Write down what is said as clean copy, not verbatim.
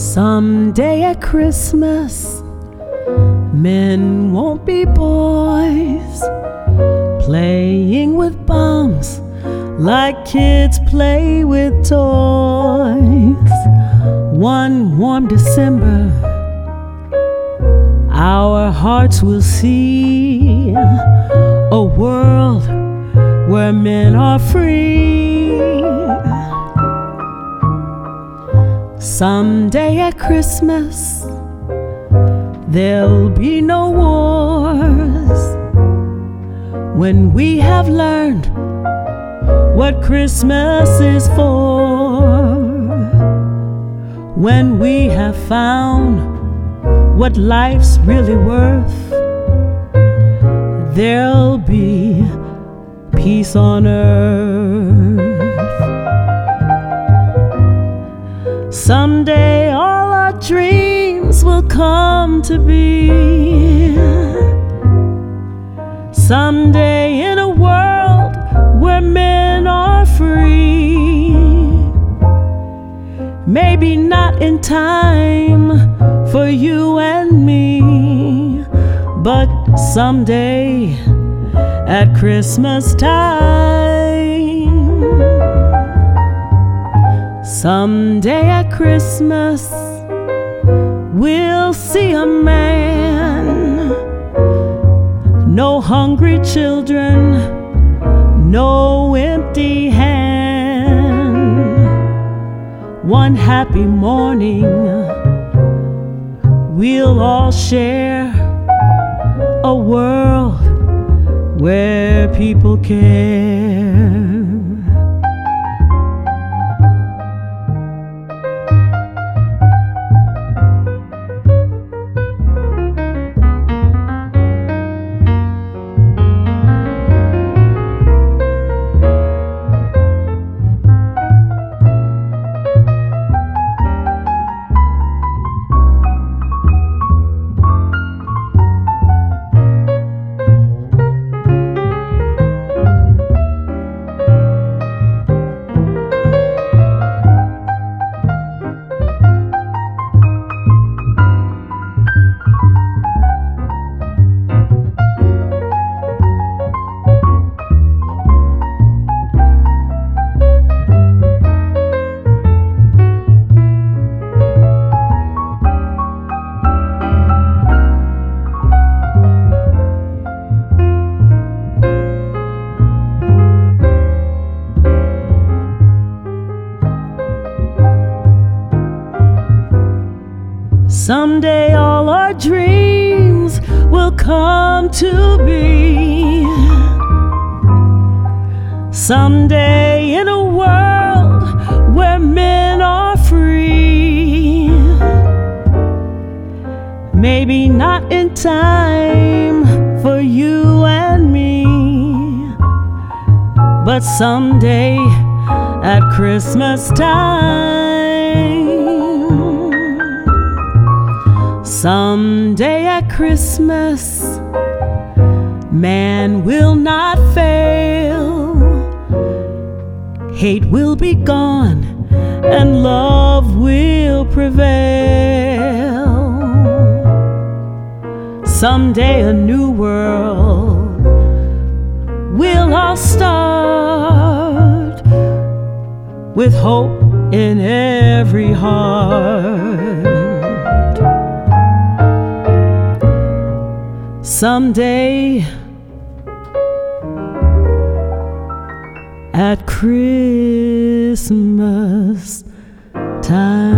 Someday at Christmas, men won't be boys, playing with bombs like kids play with toys. One warm December, our hearts will see a world where men are free. Someday at Christmas, there'll be no wars, when we have learned what Christmas is for, when we have found what life's really worth. There'll be peace on earth. Someday all our dreams will come to be. Someday in a world where men are free. Maybe not in time for you and me, but someday at Christmas time. Someday at Christmas, we'll see a man. No hungry children, no empty hand. One happy morning, we'll all share a world where people care. Someday all our dreams will come to be. Someday in a world where men are free. Maybe not in time for you and me, but someday at Christmas time. Someday at Christmas, man will not fail. Hate will be gone and love will prevail. Someday a new world we'll all start, with hope in every heart. Someday at Christmas time.